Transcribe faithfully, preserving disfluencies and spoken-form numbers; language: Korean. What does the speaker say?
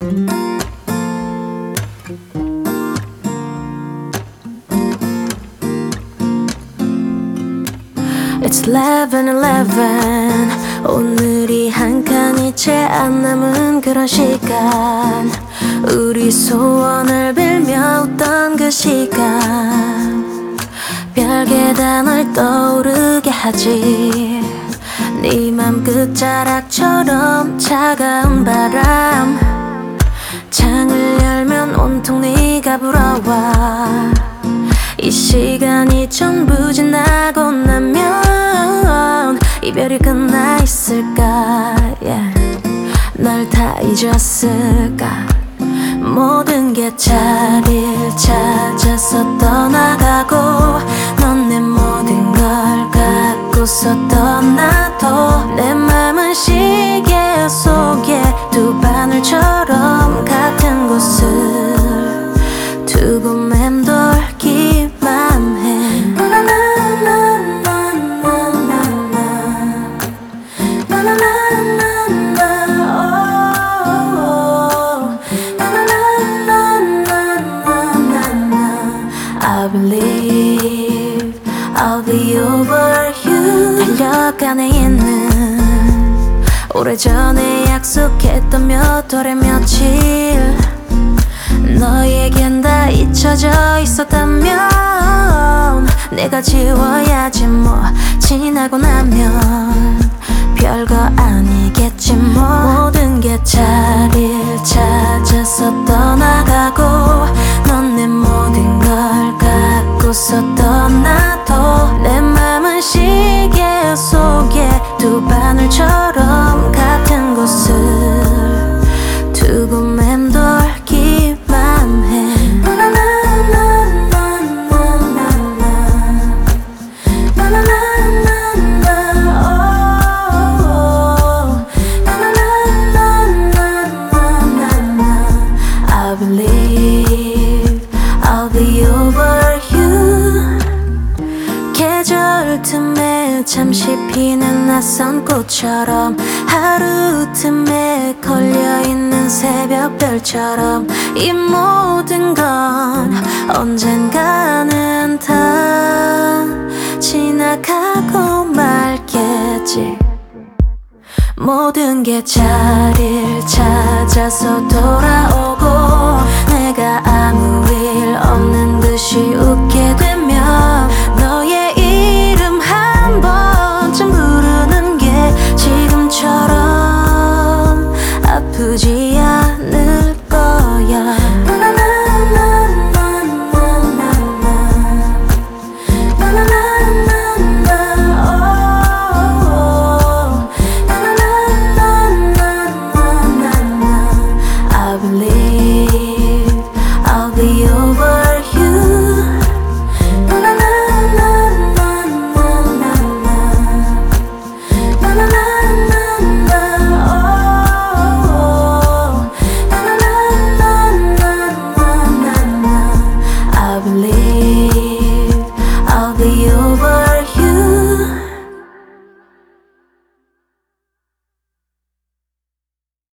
It's eleven eleven 오늘이 한 칸이 채 안 남은 그런 시간 우리 소원을 빌며 웃던 그 시간 별게 다 널 떠오르게 하지 네 맘 끝자락처럼 차가운 바람 창을 열면 온통 네가 불어와 이 시간이 전부 지나고 나면 이별이 끝나 있을까 yeah. 널 다 잊었을까 모든 게 자리를 찾아서 떠나가고 넌 내 모든 걸 갖고서 떠나도 내 맘은 시계 속에 두 바늘처럼 같은 곳을 두고 맴돌기만 해 I believe I'll be over you 달려가 내 있는 오래전에 약속했던 몇 월의 며칠 너에겐 다 잊혀져 있었다면 내가 지워야지 뭐 지나고 나면 별거 아니겠지 뭐 모든 게 자리를 찾아서 떠나가고 넌 내 모든 걸 갖고서 떠나도 내 맘은 시계 속에 두 바늘처럼 같은 곳을 두고 맴돌기만 해 I believe I'll be over you 계절 틈에 잠시 피는 낯선 꽃처럼 하루 틈에 걸려있는 새벽별처럼 이 모든 건 언젠가는 다 지나가고 말겠지 모든 게 자리를 찾아서 돌아오고 내가